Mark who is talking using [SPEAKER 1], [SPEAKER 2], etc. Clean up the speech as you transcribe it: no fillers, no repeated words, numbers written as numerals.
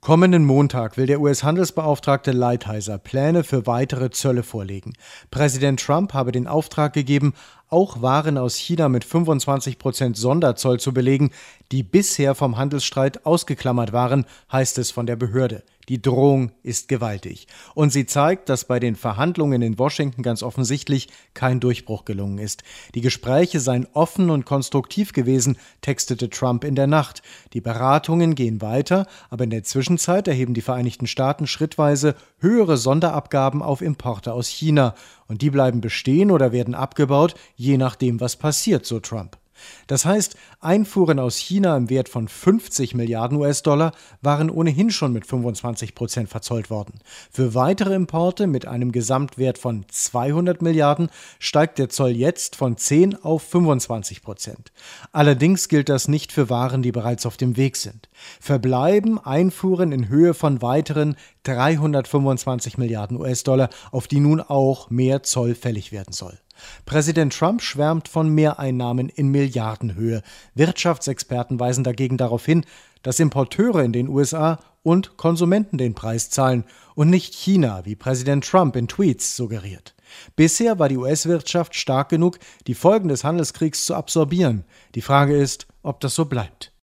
[SPEAKER 1] Kommenden Montag will der US-Handelsbeauftragte Lighthizer Pläne für weitere Zölle vorlegen. Präsident Trump habe den Auftrag gegeben, auch Waren aus China mit 25% Sonderzoll zu belegen, die bisher vom Handelsstreit ausgeklammert waren, heißt es von der Behörde. Die Drohung ist gewaltig. Und sie zeigt, dass bei den Verhandlungen in Washington ganz offensichtlich kein Durchbruch gelungen ist. Die Gespräche seien offen und konstruktiv gewesen, textete Trump in der Nacht. Die Beratungen gehen weiter, aber in der Zwischenzeit erheben die Vereinigten Staaten schrittweise höhere Sonderabgaben auf Importe aus China. Und die bleiben bestehen oder werden abgebaut, je nachdem, was passiert, so Trump. Das heißt, Einfuhren aus China im Wert von 50 Milliarden US-Dollar waren ohnehin schon mit 25% verzollt worden. Für weitere Importe mit einem Gesamtwert von 200 Milliarden steigt der Zoll jetzt von 10 auf 25%. Allerdings gilt das nicht für Waren, die bereits auf dem Weg sind. Verbleiben Einfuhren in Höhe von weiteren 325 Milliarden US-Dollar, auf die nun auch mehr Zoll fällig werden soll. Präsident Trump schwärmt von Mehreinnahmen in Milliardenhöhe. Wirtschaftsexperten weisen dagegen darauf hin, dass Importeure in den USA und Konsumenten den Preis zahlen und nicht China, wie Präsident Trump in Tweets suggeriert. Bisher war die US-Wirtschaft stark genug, die Folgen des Handelskriegs zu absorbieren. Die Frage ist, ob das so bleibt.